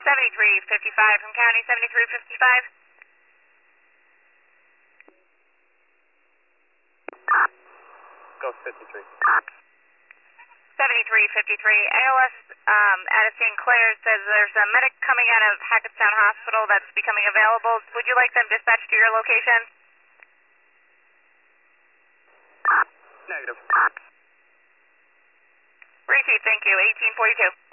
7355 from County 7355. Ghost 53. 7353. ALS out of St. Clair says there's a medic coming out of Hackettstown Hospital that's becoming available. Would you like them dispatched to your location? Negative. Repeat, thank you. 1842.